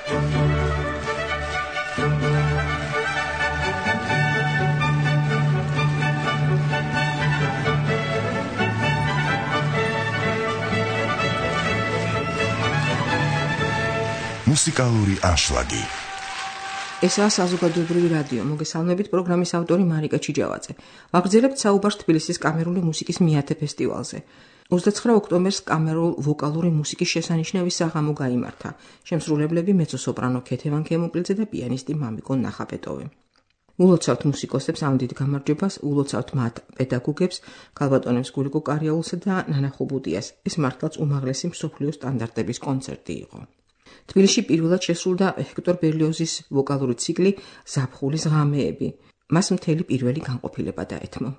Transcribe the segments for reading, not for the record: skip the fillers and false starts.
მუსიკალური ანშლაგი. ესაა საზოგადოებრივი რადიო. მოგესალმებით, პროგრამის ავტორი მარიკა ჩიჯავაძე. ვაგრძელებთ საუბარს თბილისის კამერული მუსიკის მეათე ფესტივალზე. 29 ოქტომბერს კამერულ ვოკალური მუსიკის შესანიშნავი საღამო გაიმართა. შემსრულებლები მეცო-სოპრანო ქეთევან ქემუკლიძე და პიანისტი მამიკო ნახაპეტოვი. ულოცავთ მუსიკოსებს ამ დიდ გამარჯვებას, ულოცავთ მათ პედაგოგებს, ქალბატონებს გურიკო კარიაულსა და ნანა ხუბუდიას. ეს მართლაც უმაღლესი მსოფლიო სტანდარტების კონცერტი იყო. თბილისში პირველად შესრულდა ჰექტორ ბერლიოზის ვოკალური ციკლი ზაფხულის ღამეები. მას მთელი პირველი განყოფილება დაეთმო.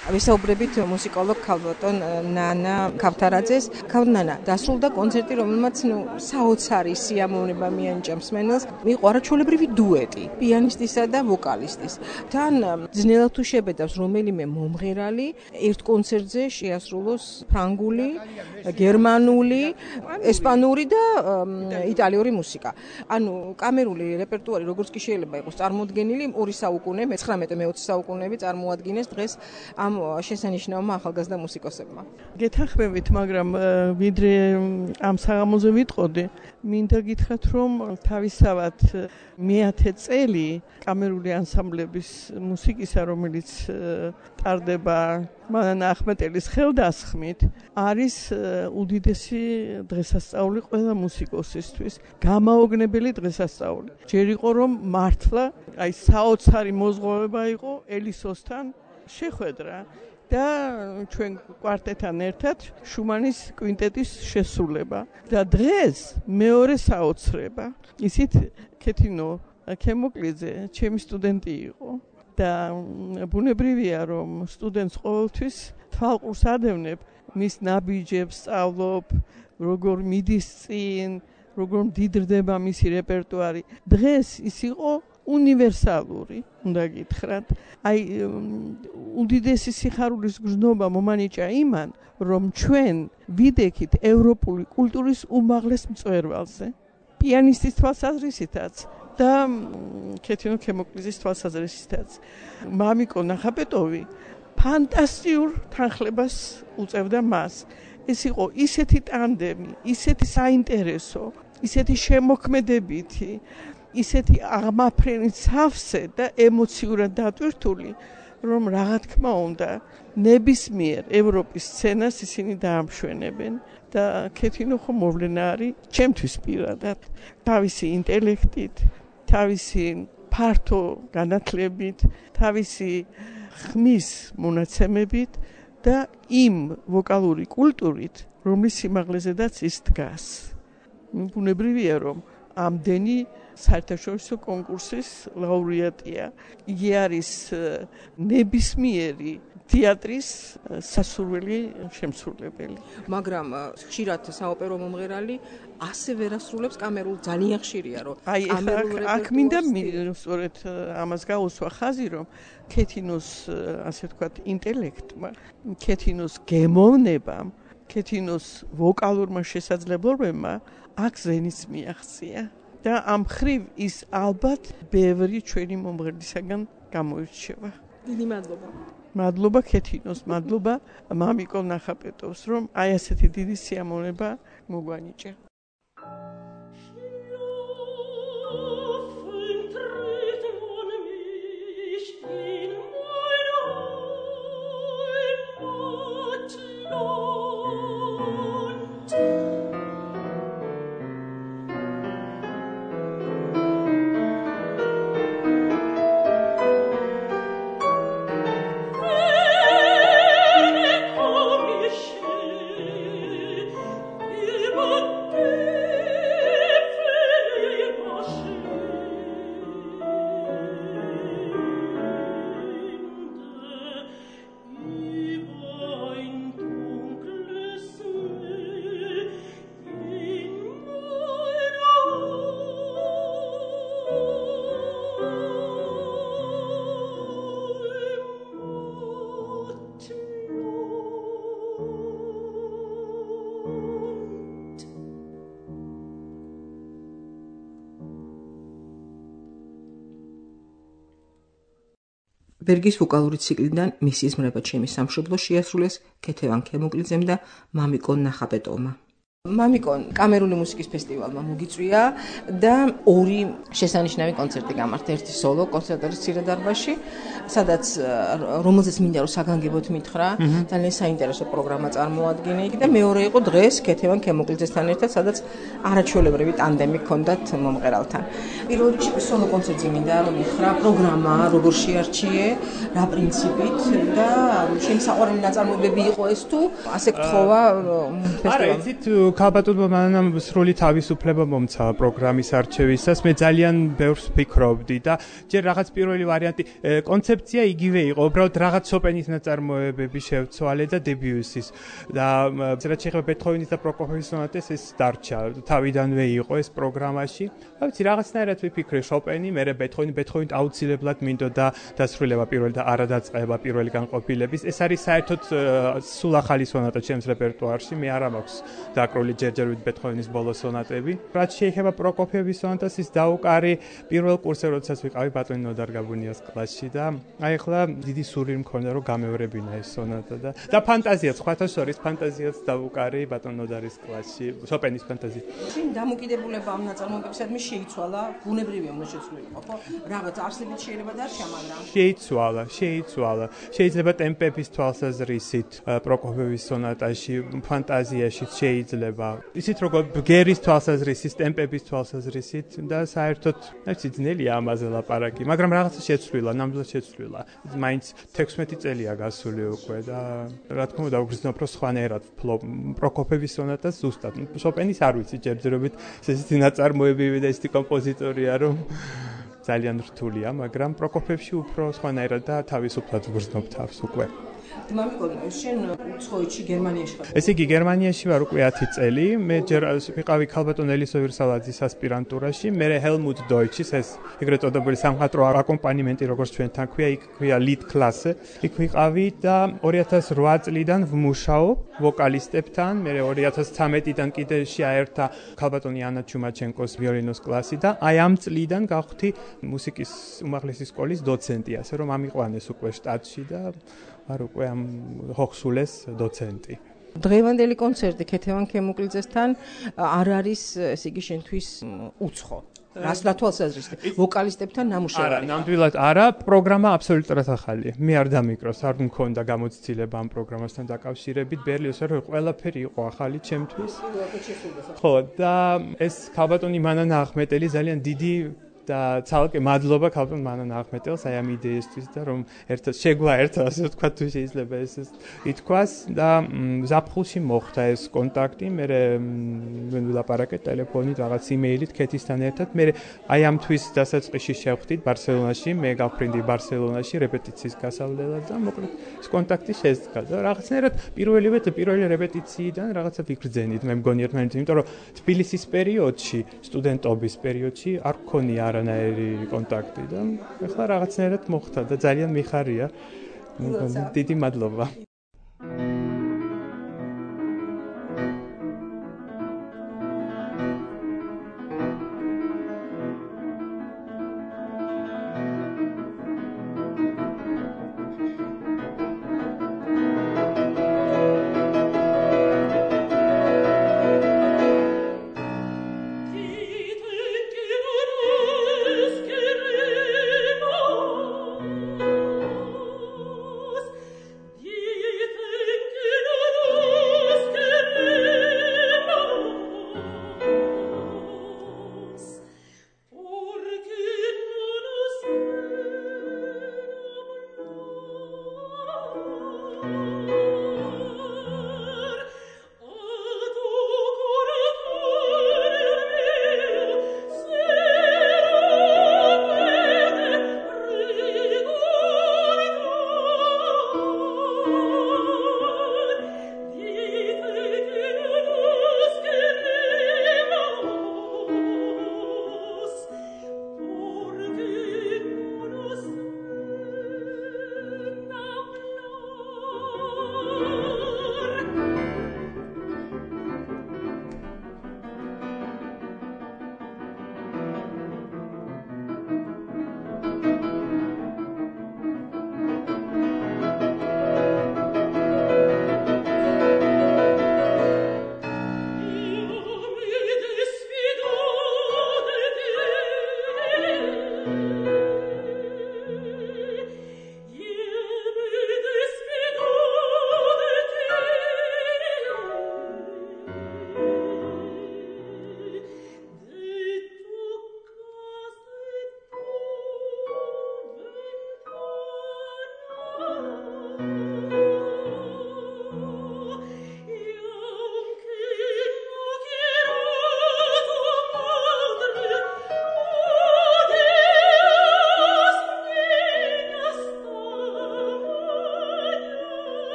ვისაუბრებით მუსიკოლოგ ქალბატონ ნანა ქავთარაძეს. ქალბატონა, დასრულდა კონცერტი, რომელმაც საოცარი სიამოვნება მიანიჭა მსმენელს. იყო არაჩვეულებრივი დუეტი პიანისტისა და ვოკალისტის. თან ძნელად თუ შებედავს რომელიმე მომღერალი ერთ კონცერტზე შეასრულოს ფრანგული, გერმანული, ესპანური და იტალიური მუსიკა. ანუ კამერული რეპერტუარი როგორც კი შეიძლება იყოს წარმოდგენილი 2 საუკუნე, 19-20 საუკუნეები წარმოადგენს დღეს ამ შესანიშნავმა ახალგაზრდა მუსიკოსებმა. გეთანხმებით, მაგრამ ვიდრე ამ საღამოზე ვიტყოდი, მინდა გითხრათ, რომ თავისთავად მე-10 წელი კამერული ანსამბლების მუსიკისა, რომელიც ტარდება მანანა ახმეტელის ხელდასხმით, არის უდიდესი დღესასწაული ყველა მუსიკოსისთვის, გამაოგნებელი დღესასწაული. ჯერ იყო რომ მართლა აი საოცარი მოზღოვება იყო ელისოსთან შეხვედრა და ჩვენ კვარტეტთან ერთად შუმანის კვინტეტის შესრულება და დღეს მეორე საოცრება. ისიც ქეთინო ქემოკლიძე ჩემი სტუდენტი იყო და ბუნებრივია რომ სტუდენტს ყოველთვის თვალყურს ადევნებ მის ნაბიჯებს, სწავლობ, როგორ მიდის წინ, როგორ მდიდრდება მისი რეპერტუარი. დღეს ის იყო უნივერსალური, უნდა გითხრათ. აი უდიდესი სიხარულის გრძნობა მომანიჭა იმან, რომ ჩვენ ვიდექით ევროპული კულტურის უმაღლეს მწვერვალზე. პიანისტის თვალსაზრისითაც და ქეთინო ქემოკლიძის თვალსაზრისითაც. მამიკო ნახაპეტოვი ფანტასტიურ თანხლებას უწევდა მას. ეს იყო ისეთი ტანდემი, ისეთი საინტერესო, ისეთი შემოქმედებითი, ისეთი აღმაფრენით სავსე და ემოციურად დატვირთული, რომ რა თქმა უნდა, ნებისმიერ ევროპის სცენას ისინი დაამშვენებენ და ქეთინო ხო მოვლენა არის ჩემთვის პირადად, თავისი ინტელექტით, თავისი ფართო განათლებით, თავისი ხმის მონაცემებით და იმ ვოკალური კულტურით, რომლის სიმაღლეზედაც ის დგას. ბუნებრივია, რომ ამდენი საერთაშორისო კონკურსის ლაურეატია. იგი არის ნებისმიერი თეატრის სასურველი შემსრულებელი. მაგრამ ხშირად საოპერო მომღერალი ასე ვერ ასრულებს კამერულ, ძალიან ხშირია რომ აი აქ მინდა სწორედ ამას გაუსვა ხაზი, რომ ქეთინოს ასე ვთქვათ ინტელექტმა, ქეთინოს გემოვნებამ, ქეთინოს ვოკალურმა შესაძლებლობებმა აქ ზენის მიაღწია. და ამ ხრივ ის ალბათ ბევრი ჩვენი მომღერლისაგან გამოირჩევა. დიდი მადლობა. მადლობა ქეთინოს, მადლობა მამიკო ნახაპეტოვს, რომ აი ასეთი დიდი სიამოვნება მოგვანიჭა. ბერგის ვოკალური ციკლიდან მისი ზმრება ჩემი სამშობლო შეასრულეს ქეთევან ქემოკლიძემ და მამიკო ნახაპეტოვმა. მამიკო კამერული მუსიკის ფესტივალმა მოგიწვია და 2 შესანიშნავი კონცერტი გამართა. ერთი სოლო კონცერტი ცირე დარბაზში, სადაც რომელზეც მინდა რომ საგანგებოდ მითხრა, ძალიან საინტერესო პროგრამა წარმოადგინა იქ და მეორე იყო დღეს ქეთევან ქემოკლიძესთან ერთად, სადაც არაჩვეულებრივი ტანდემი ჰქონდათ მომღერალთან. პირველ რიგში სოლო კონცერტზე მინდა რომ მითხრა პროგრამა, როგორ შეარჩიე, რა პრინციპით და შენ საყვარელი ნაწარმოებები იყო ეს თუ ასე გთხოვა ფესტივალში. ქალბატონმა მანამ სრული თავისუფლება მომცა პროგრამის არჩევისას. მე ძალიან ბევრს ვფიქრობდი და ჯერ რაღაც პირველი ვარიანტი კონცეფცია იგივე იყო, უბრალოდ რაღაც შოპენის ნაწარმოებები შევცვალე და დებიუსის და რაც შეეხება ბეთჰოვენის და პროკოფიევის სონატეს ეს დარჩა თავიდანვე იყო ეს პროგრამაში. რა ვიცი, რაღაცნაირად ვიფიქრე შოპენი, მერე ბეთჰოვენი აუცილებლად მინდოდა დასრულება პირველი და არა დაწყება პირველი განყოფილების. ეს არის საერთოდ სულ ახალი სონატა ჩემს რეპერტუარში, მე არ მაქვს დაკრული ჯერჯერობით ბეთჰოვენის ბოლო სონატები. რაც შეეხება პროკოფიევის სონატას, ის დაუკარი პირველ კურსზე, როდესაც ვიყავი ბატონი ნოდარ გაბუნიას კლასში და აი ახლა დიდი სურვილი მქონდა რომ გამეორებინა ეს სონატა და ფანტაზია, სხვათა შორის ფანტაზიაც დაუკარი ბატონ ნოდარის კლასში, შოპენის ფანტაზია. შენ დამოკიდებულება ამ ნაწარმოებებისადმი შეიცვალა, ბუნებრივია უნდა შეცვლილიყო, ხო? რაღაც არსებით შეიძლება დარჩა, მაგრამ შეიცვალა. შეიძლება ტემპების თვალსაზრისით პროკოფიევის სონატაში, ფანტაზიაში შეიძლება. ისიც როგორ ბგერის თვალსაზრისით, ტემპების თვალსაზრისით და საერთოდ ნაცი ძნელია ამაზე ლაპარაკი, მაგრამ რაღაცა შეცვლილა, ნამდვილად შეცვლილა. მაინც 16 წელია გასული უკვე და რა თქმა უნდა ვგრძნობ რომ სხვანაირად პროკოფიევის სონატას ზუსტად. შოპენის არ ვიცი ჯერჯერობით ესეთი ნაწარმოებები და ესეთი კომპოზიტორია რომ ძალიან რთულია, მაგრამ პროკოფიევში უფრო სხვანაირად და თავისუფლად ვგრძნობ თავს უკვე. მამიკონა, შენ უცხოეთში გერმანიაში ხარ? ესე იგი გერმანიაში ვარ უკვე 10 წელი. მე ჯერ ვიყავი ქალბატონ ელისო ვირსალაძის ასპირანტურაში, მერე ჰელმუტ დოიჩის ეს ეგრეთ წოდებული სამხატვრო აკომპანიმენტი როგორც ჩვენთან ქვია, იქ ქვია ლიდ კლასე. იქ ვიყავი და 2008 წლიდან ვმუშაობ ვოკალისტებთან, მერე 2013-დან კიდე შეაერთა ქალბატონი ანა ჩუმაჩენკოს ვიოლინოს კლასი და აი ამ წლიდან გავხდი მუსიკის უმაღლესი სკოლის დოცენტი, ასე რომ ამიყვანეს უკვე შტატში და არ უკვე ამ ხოხსულეს დოცენტი. დღევანდელი კონცერტი ქეთევან ქემუკლიძესთან არ არის, ესე იგი, შენთვის უცხო. რას თვალსაზრისით? ვოკალისტებთან ნამუშევარი. არა, ნამდვილად არა, პროგრამა აბსოლუტურად ახალია. მე არ დამიკროს, არ მქონდა გამოცდილება ამ პროგრამასთან დაკავშირებით. ბერლიოსზე რომ ყველაფერი იყო ახალი ჩემთვის. ხო, და ეს ქალბატონი მანანა ახმეტელი ძალიან დიდი და ცალკე მადლობა ქალბატონ მანანა ახმეტელს აი ამ იდეისთვის და რომ ერთად შეგვაერთო, ასე ვთქვა, თუ შეიძლება ეს ითქვას და ზაფხულში მოხდა ეს კონტაქტი, მე ვილაპარაკე ტელეფონით, რაღაც იმეილით ქეთისთან ერთად, მე აი ამ თვის დასაწყისში შევხვდით ბარსელონაში, მე გავფრინდი ბარსელონაში რეპეტიციის გასავლელად და მოკლედ ეს კონტაქტი შესდგა და რაღაცნაირად პირველი რეპეტიციიდან რაღაცა ვიგრძენით, მე მგონი ერთმანეთს, იმიტომ რომ თბილისის პერიოდში, სტუდენტობის პერიოდში არ გქონია არანაირი კონტაქტი და ახლა რაღაცნაირად მოხდა და ძალიან მიხარია. დიდი მადლობა.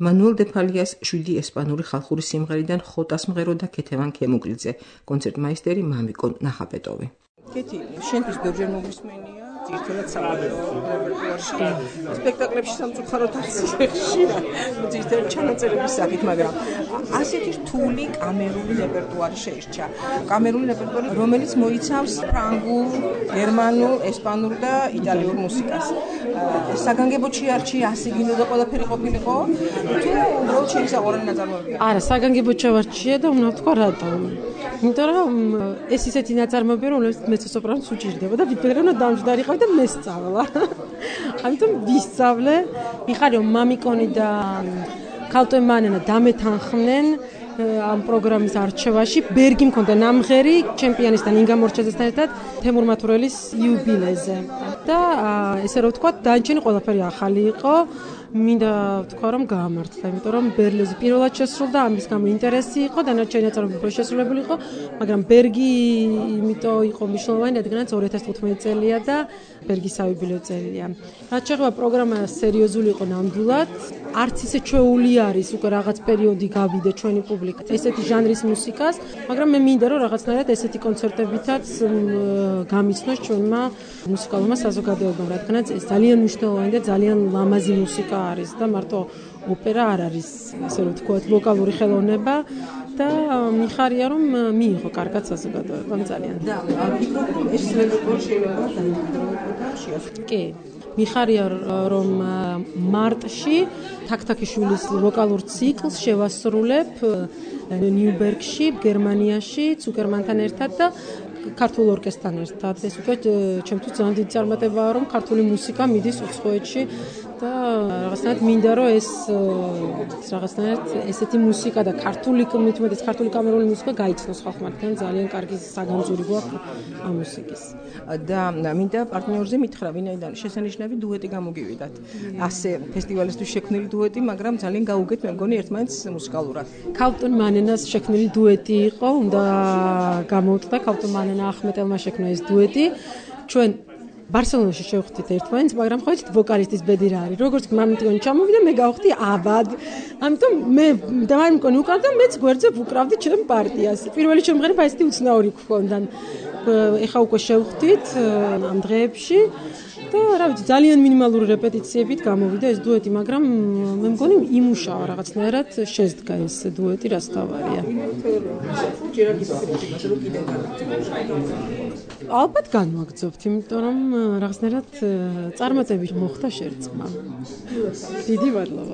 მანუელ დე ფალიას 7 ესპანური ხალხური სიმღერიდან ხოტას მღერო და ქეთევან ქემუგლიძე, კონცერტმაისტერი მამიკო ნახაპეტოვი. კეთი, შენთვის ბევრჯერ მოგვისმენია ძირითადად რეპერტუარში, სპექტაკლებში სამწუხაროდ არის ხშირად, ძირითადად ჩანაწერების სახით, მაგრამ ასეთი რთული კამერული რეპერტუარი შეირჩა. კამერული რეპერტუარი, რომელიც მოიცავს ფრანგულ, გერმანულ, ესპანურ და იტალიურ მუსიკას. საგანგებო ჩიარჩი ასე გინდოდა ყველაფერი ყოფილიყო? თუ უბრალოდ შეისაღვარანი ნაწარმოებია? არა, საგანგებო ჩავარჩია და უნდა ვთქვა რატომ. იმიტომ რომ ეს ისეთი ნაწარმოებია, რომელიც მეცო-სოპრანოს უჭირდება და ვიფიქრე რომ დამჯდარიყავი და მესწავლა. ამიტომ ვისწავლე, მიხარი რომ მამიკონი და ქალტო მანენა დამეთანხმდნენ ამ პროგრამის არჩევაში. ბერგი მქონდა ნამღერი ჩემპიონისთან ინგა მორჩაძესთან ერთად თემურ მათურელის იუბილეზე. და ესე რომ ვთქვა, დანარჩენი ყველაფერი ახალი იყო. მინდა ვთქვა რომ გაამართლა, იმიტომ რომ ბერლიოზი პირველად შესრულდა, ამის გამო ინტერესი იყო, დანარჩენი ნაწარმოები უფრო შესრულებული იყო, მაგრამ ბერგი იმიტომ იყო მნიშვნელოვანი, რადგანაც 2015 წელია და ბერგის საიუბილეო წელია. რაც შეეხება პროგრამა სერიოზული იყო ნამდვილად, არც ისე ჩვეული არის უკვე რაღაც პერიოდი გავიდე ჩვენი პუბლიკა ესეთი ჟანრის მუსიკას, მაგრამ მე მინდა რომ რაღაცნაირად ესეთი კონცერტებითაც გამიცნოს ჩვენმა მუსიკალურმა საზოგადოებამ, რადგანაც ეს ძალიან მნიშვნელოვანი და ძალიან ლამაზი მუსიკა არის და მარტო ოპერა არ არის, ასე რომ ვთქვათ, ვოკალური ხელოვნება და მიხარია რომ მიიღო კარგად საზოგადოებამ ძალიან. და ფიქრობ ეს რეპერტუარი შეიძლება დაიმკვიდრებოდა შეასრულოს. კი. მიხარია რომ მარტში თაქთაქიშვილის ვოკალურ ციკლს შევასრულებ ნიუბერგში, გერმანიაში, ცუკერმანთან ერთად და ქართულ ორკესტრთან ერთად. ეს უკვე ჩემთვის ძალიან დიდი წარმატებაა, რომ ქართული მუსიკა მიდის უცხოეთში და რაღაცნაირად მინდა რომ ეს რაღაცნაირად ესეთი მუსიკა და ქართული მithumetes ქართული კამერული მუსიკა გაიცნოს ხალხმა, თან ძალიან კარგი საგანძური გვაქვს ამ მუსიკის. და მინდა პარტნიორზე მითხრა, ვინაიდან შესანიშნავი დუეტი გამოგივიდათ. ასე ფესტივალისთვის შექმნილი დუეტი, მაგრამ ძალიან გაუგეთ მე მგონი ერთმანეთს მუსიკალურად. ქალტონ მანენას შექმნილი დუეტი იყო, უნდა გამოვტყდა ქალტონ მანენა ახმეტელმა შექმნა ეს დუეტი. ჩვენ ბარსელონაში შევხვდით ერთმანეთს, მაგრამ ხო იცით ვოკალისტის ბედი რა არის. როგორც მამიკონი ჩამოვიდა, მე გავხდი აბად. ამიტომ მე და მამიკონი უკრავდა, მეც გვერდზე ვუკრავდი ჩემ პარტიას. პირველი შემღერება ესეთი უცნაური გქონდა. ეხა უკვე შევხვდით ამ დღეებში და რა ვიცი, ძალიან მინიმალური რეპეტიციებით გამოვიდა ეს დუეტი, მაგრამ მე მგონი იმუშავა რაღაცნაირად შეძდგა ეს დუეტი, რაც თავარია. ალბათ განვაგრძობთ, იმიტომ რომ რაღაცნაირად წარმატებით მოხდა შერწყმა. დიდი მადლობა.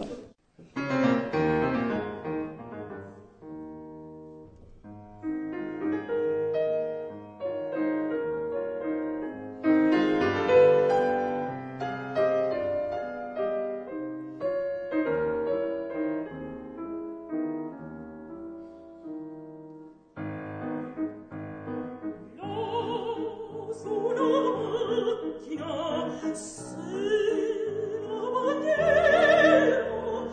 Se la maniera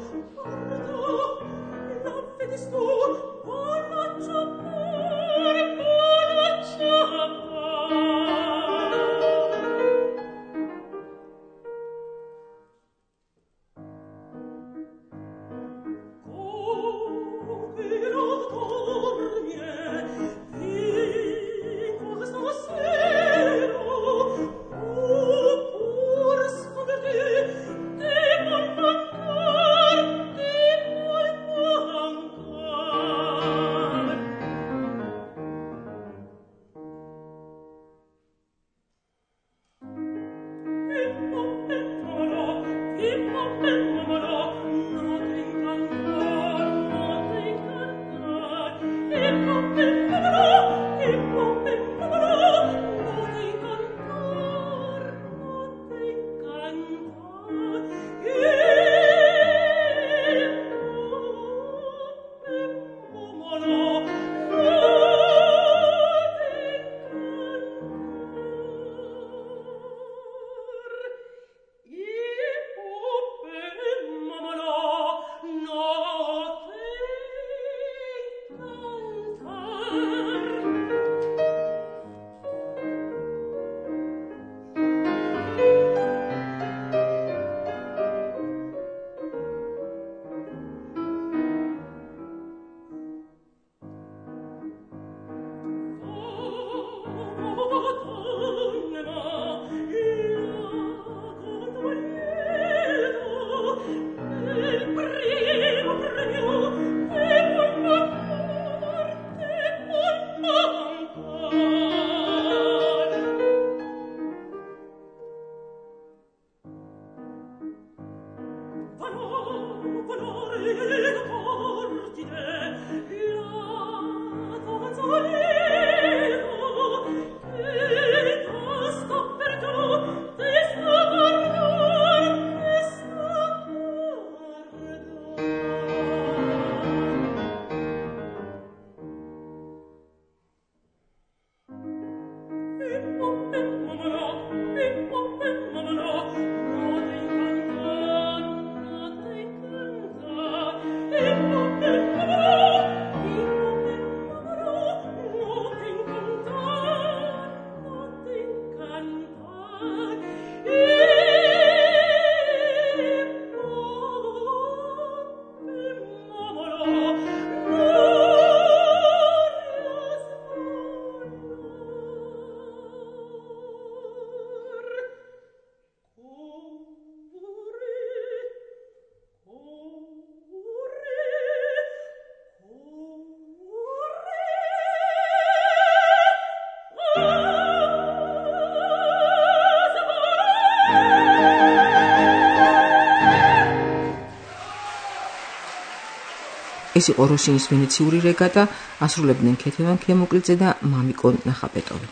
ეს იყო როსინის ვენეციური რეგატა, ასრულებდნენ ქეთევან ქემუკლიძე და მამიკო ნახაპეტოვი.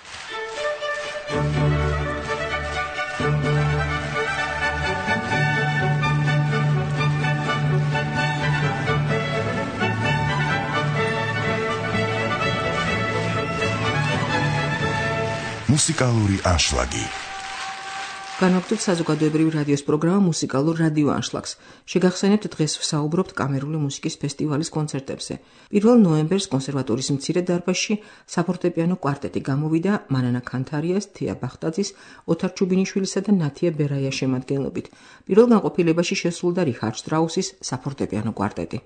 მუსიკალური ანშლაგი. განვაგრძობთ საზოგადოებრივი რადიოს პროგრამა მუსიკალურ რადიო ანშლაგს. შეგახსენებთ დღეს ვსაუბრობთ კამერული მუსიკის ფესტივალის კონცერტებზე. 1 ნოემბერს კონსერვატორის მცირე დარბაზში საფორტეპიანო კვარტეტი გამოვიდა მანანა ქანთარიას, თია ბახტაძის, ოთარ ჩუბინიშვილისა და ნათია ბერაიას შემადგენლობით. პირველ განყოფილებაში შესრულდა რიხარდ შტრაუსის საფორტეპიანო კვარტეტი.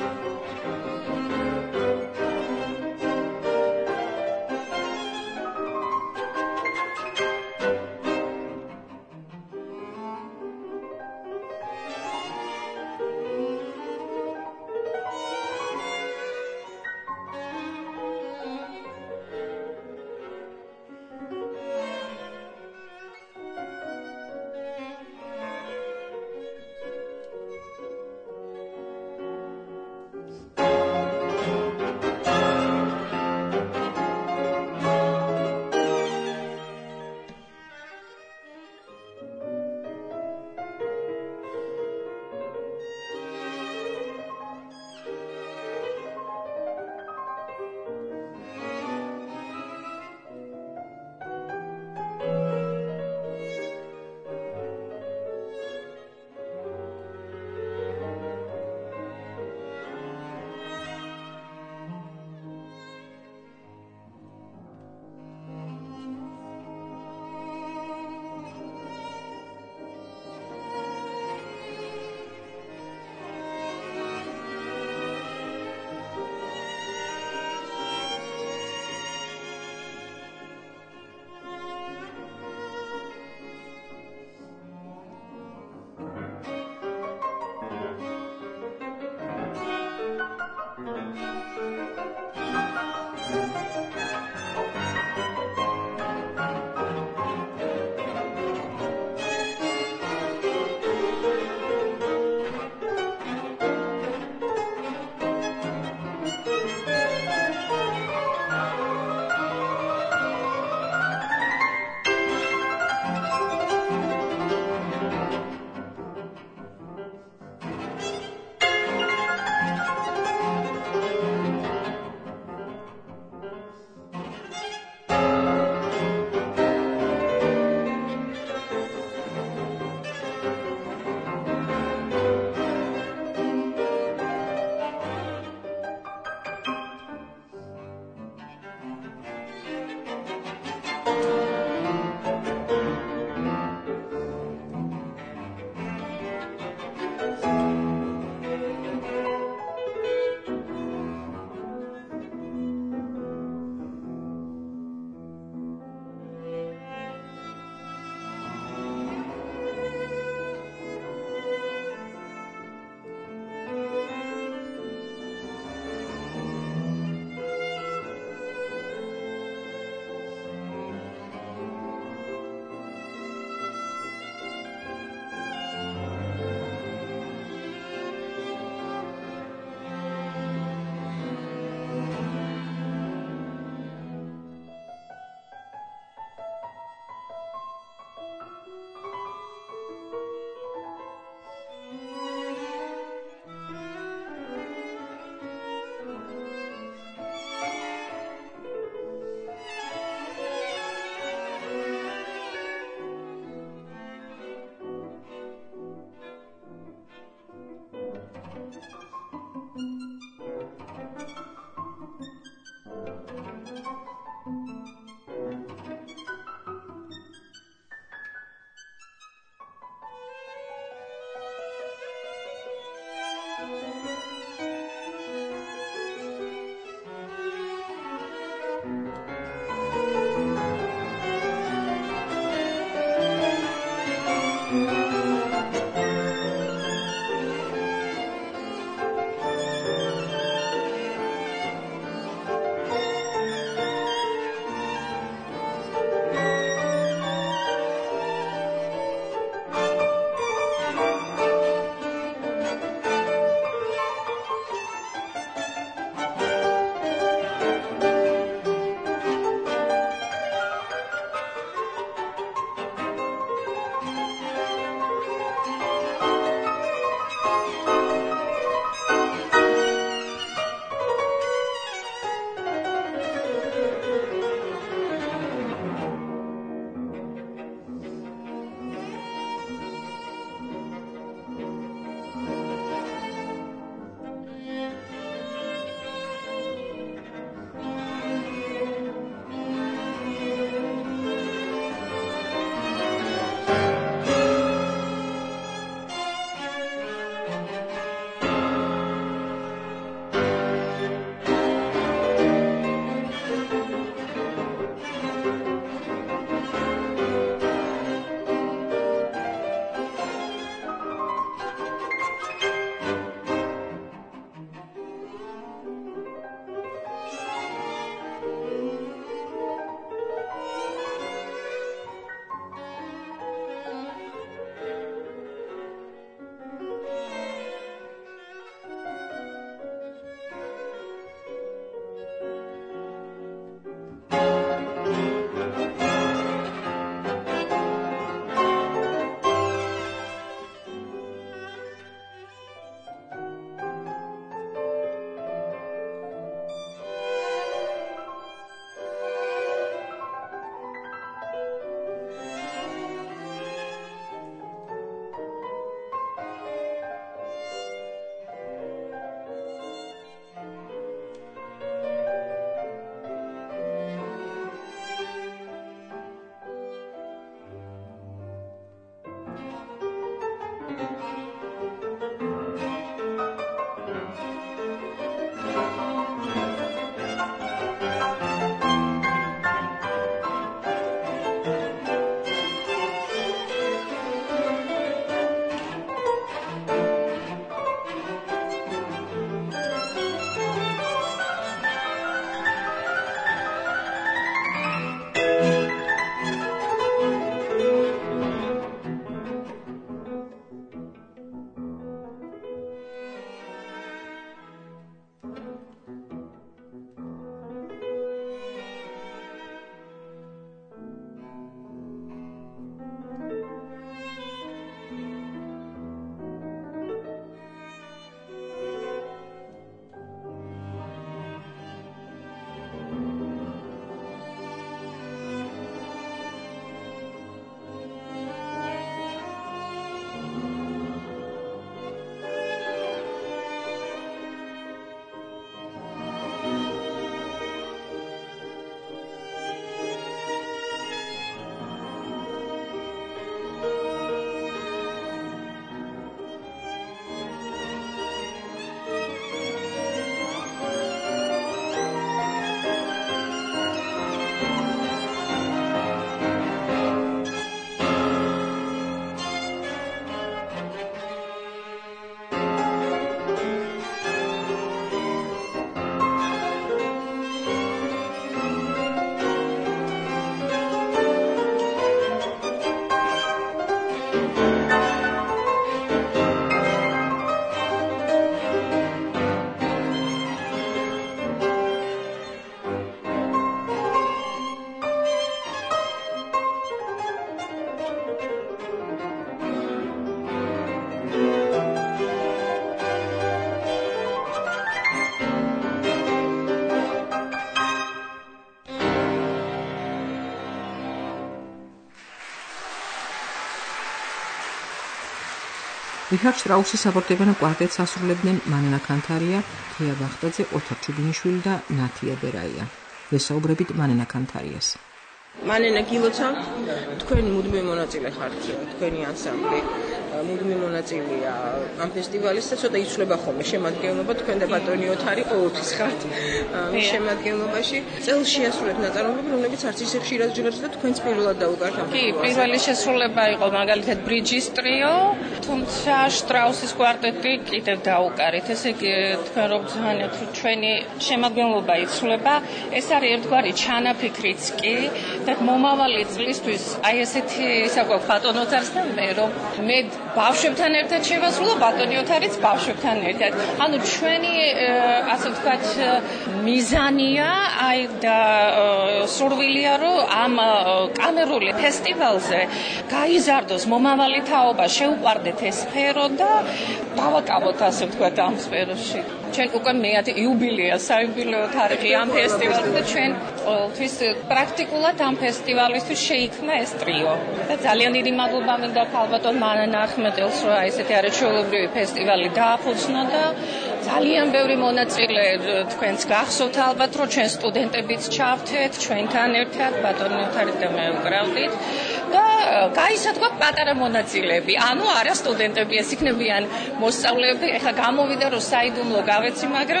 რიჰარდ შტრაუსის საფორტეპიანო კვარტეტს ასრულებდნენ მანენა კანთარია, თეა ბახტაძე, ოთარ ჩუბინიშვილი და ნათია ბერაია. ვესაუბრებით მანენა კანთარიას. მანენა გილოცა, თქვენ მუდმივი მონაწილე ხართ, თქვენი ანსამბლი მუდმივი მონაწილეა ამ ფესტივალის და ცოტა იცვლება ხოლმე შემადგენლობა, თქვენ და ბატონი ოთარი ყოველთვის ხართ მის შემადგენლობაში. წელს შეასრულეთ ნაწარმოებები, რომლებიც არც ისე ხშირად ჟღერს და თქვენც პირველად დაუკართ ამ კი, პირველი შესრულება იყო მაგალითად ბრიჯის ტრიო, თუმცა შტრაუსის კვარტეტი კიდევ დაუკარით. ესე იგი, თქვენ რო გძანეთ, ჩვენი შემადგენლობა იცვლება, ეს არის ერთგვარი ჩანაფიქრიც კი და მომავალი წლისთვის აი ესეთი ისა გვაქვს ბატონ ოთარსთან მე რომ მე ბავშვებთან ერთად შევასრულო, ბატონი ოთარიც ბავშვებთან ერთად. ანუ ჩვენი ასე ვთქვათ მიზანია აი და სურვილია რომ ამ კამერული ფესტივალზე გაიზარდოს მომავალი თაობა, შეუყვარდეთ ეს სფერო და დავაკავოთ ასე ვთქვათ ამ სფეროში. ჩვენ უკვე მეათე იუბილეა, საიუბილეო თარიღი ამ ფესტივალზე და ჩვენ ყოველთვის პრაქტიკულად ამ ფესტივალისთვის შეიქმნა ეს ტრიო. და ძალიან დიდი მადლობა მინდა ქალბატონ მანენა ახმეტელს, რომ აი ესეთი არაჩვეულებრივი ფესტივალი დააფუძნა და ძალიან ბევრი მონაწილე თქვენს გახსოვთ ალბათ, რომ ჩვენ სტუდენტებიც ჩავთეთ, ჩვენთან ერთად ბატონი ოთარით და მე უკრავდით. და გაისადგა პატარა მონაწილეები. ანუ არა სტუდენტები, ეს იქნებიან მოსწავლეები. ეხლა გამოვიდა რომ საიდუმლო გავეცი, მაგრამ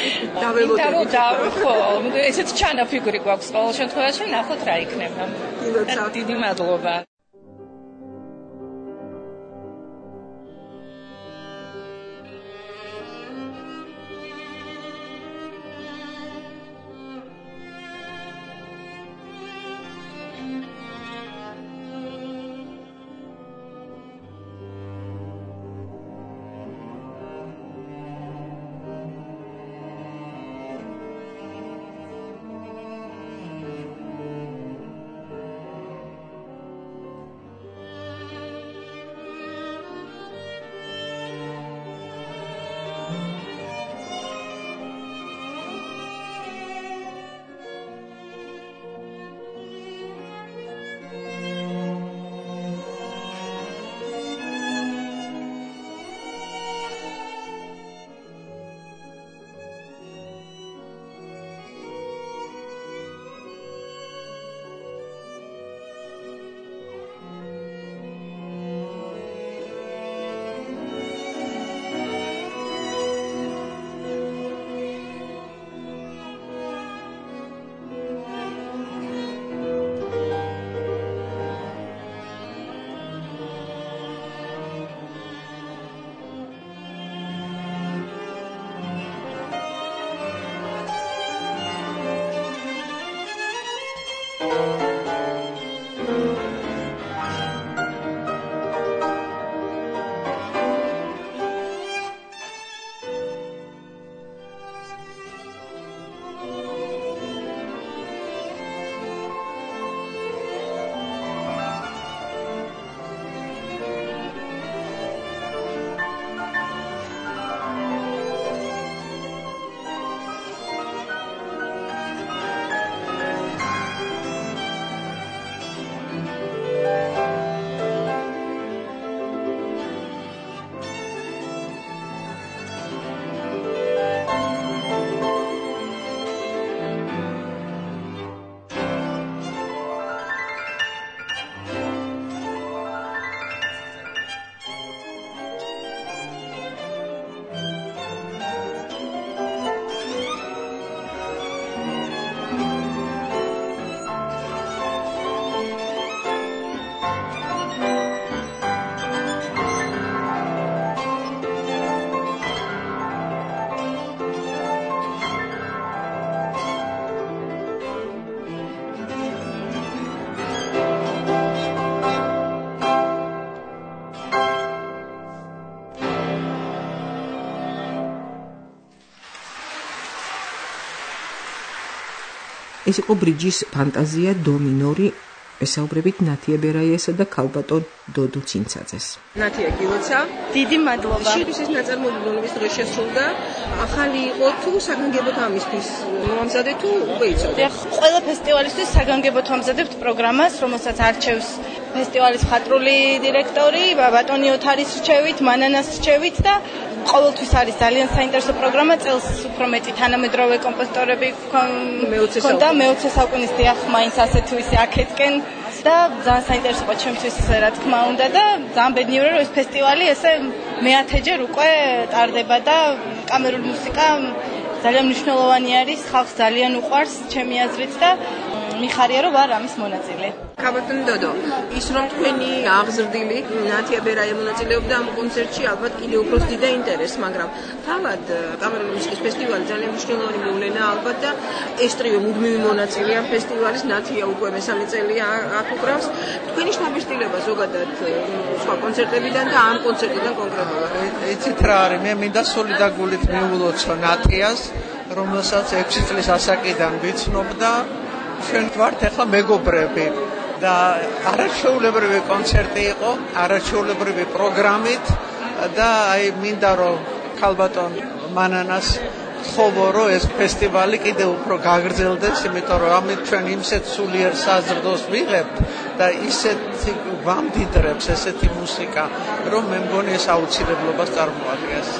ხო, ესეც ჩანაფიქრი გვაქვს ყოველ შემთხვევაში, ნახოთ რა იქნება. დიდი მადლობა. ეს იყო ბრიჯის ფანტაზია დო მინორი ესაუბრებით ნათია ბერაიესა და ქალბატონ დოდო ცინცაძეს. ნათია გილოცა, დიდი მადლობა. შენთვის ეს ნაწარმოები რომლის დღეს შესრულდა, ახალი იყო თუ საგანგებოდ ამისთვის მოამზადე თუ უკვე იცოდე? ყველა ფესტივალისთვის საგანგებოდ ვამზადებთ პროგრამას, რომელსაც არჩევს ფესტივალის მხატვრული დირექტორი, ბატონი ოთარის რჩევით, მანანას რჩევით და ყოველთვის არის ძალიან საინტერესო პროგრამა, წელს უფრო მეტი თანამედროვე კომპოზიტორები ქონდა, მე-20 საუკუნის დიახ, მაინც ასეთი ვისი აქეთკენ და ძალიან საინტერესო იყო ჩემთვის, რა თქმა უნდა და ძალიან ბედნიერი რომ ეს ფესტივალი ესე მე-10ჯერ უკვე ტარდება და კამერული მუსიკა ძალიან მნიშვნელოვანი არის, ხალხს ძალიან უყვარს, ჩემი აზრით და მიხარია რომ ვარ ამის მონაწილე. ქალბატონ დოდო, ის რომ თქვენი აღზრდილი ნათია ბერაია მონაწილეობდა ამ კონცერტში, ალბათ კიდევ უფრო დიდ ინტერესს, მაგრამ თავად კამერული მუსიკის ფესტივალი ძალიან მნიშვნელოვანი მოვლენა ალბათ და ეს ტრიო მუდმივი მონაწილეა ფესტივალის, ნათია უკვე მესამე წელია აქ უკრავს. თქვენი შთაბეჭდილება ზოგადად სხვა კონცერტებიდან და ამ კონცერტიდან კონკრეტულად. იცით რა არის, მე მინდა სული და გულით მიულოცო ნათიას, რომელსაც 6 წლის ასაკიდან ვიცნობ და ჩვენ ვართ ახლა მეგობრები და არაჩვეულებრივი კონცერტი იყო, არაჩვეულებრივი პროგრამით და აი მინდა რომ ქალბატონ მანანას ხოვო რომ ეს ფესტივალი კიდევ უფრო გაგრძელდეს, იმიტომ რომ ამით ჩვენ იმსეთ სულიერ საზრდოს ვიღებთ და ისეთი ვამდიდრებს ესეთი მუსიკა, რომ მე მგონი ეს აუცილებლობას წარმოადგენს.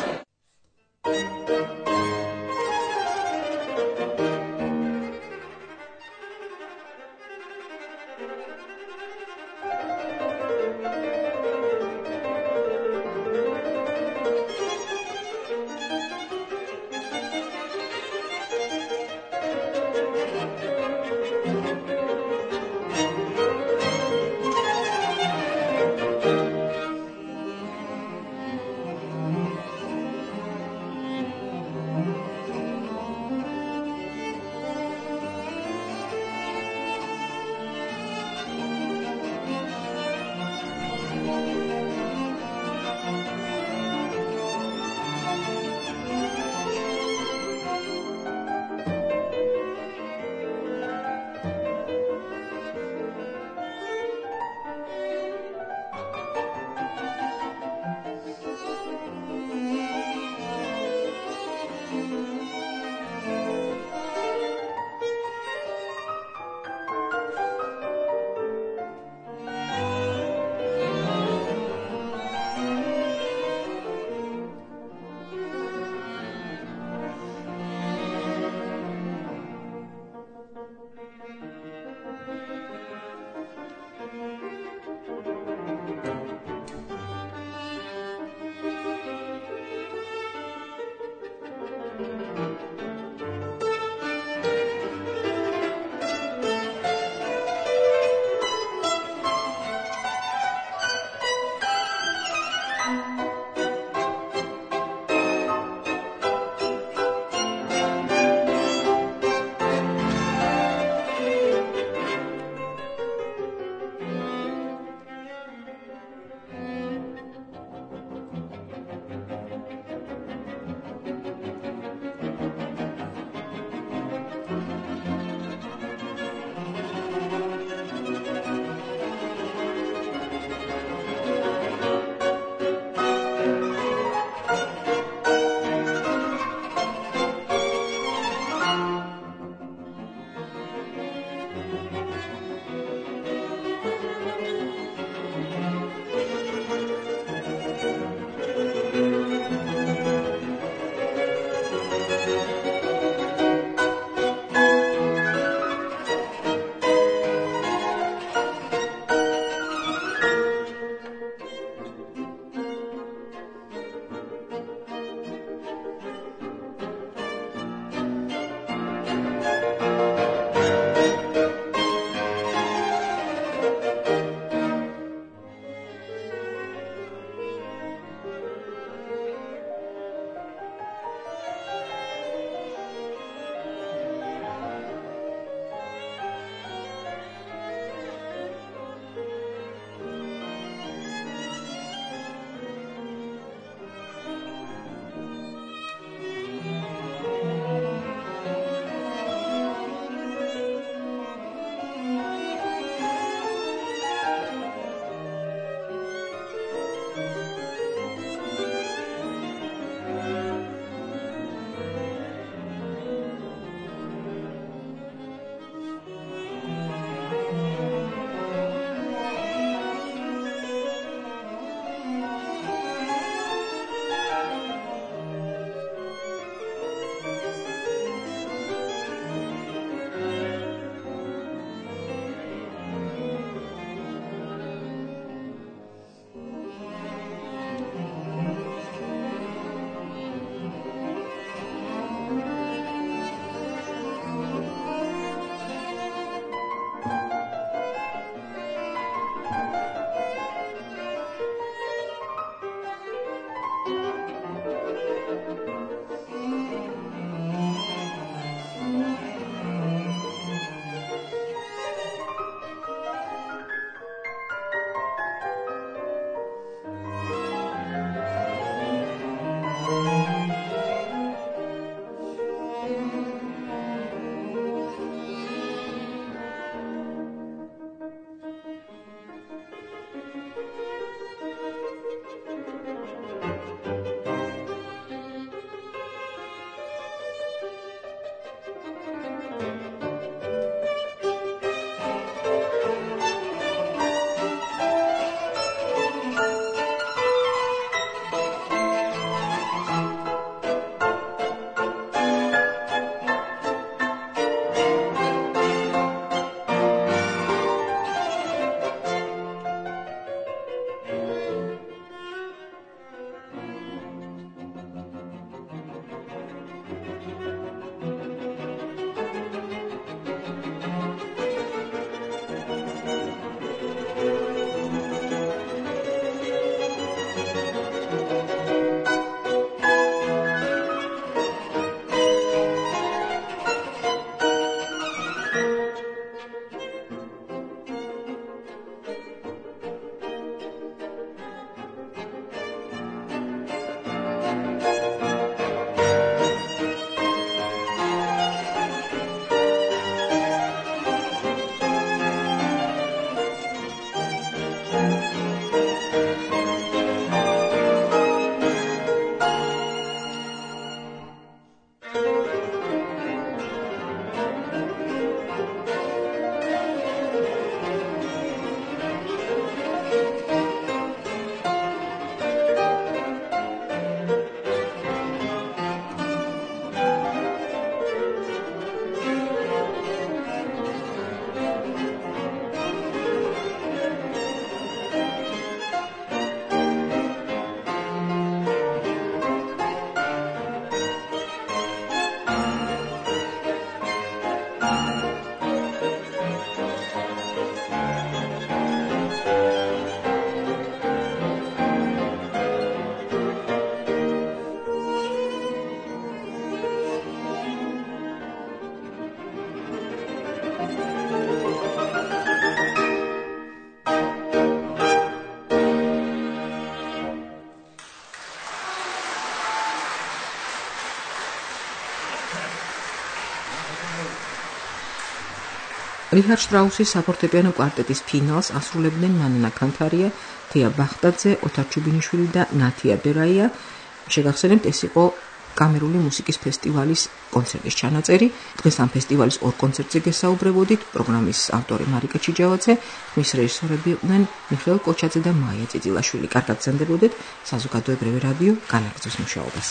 რიჰარდ შტრაუსის საფორტეპიანო კვარტეტის ფინალს ასრულებდნენ მანანა ქანთარია, თეა ბახტაძე, ოთარ ჩუბინიშვილი და ნათია ბერაია. შეგახსენებთ, ეს იყო კამერული მუსიკის ფესტივალის კონცერტის ჩანაწერი. დღეს ამ ფესტივალის ორ კონცერტზე გესაუბრებოდით. პროგრამის ავტორი მარიკა ჩიჯავაძე, მის რეჟისორები იყვნენ მიხეილ კოჩაძე და მაია წიწილაშვილი. კარგად გრძანდებოდეთ. საზოგადოებრივი რადიო განაგრძობს მუშაობას.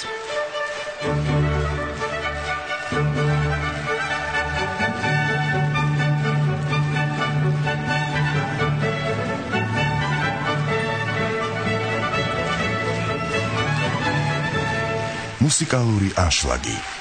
მუსიკალური აშლაგი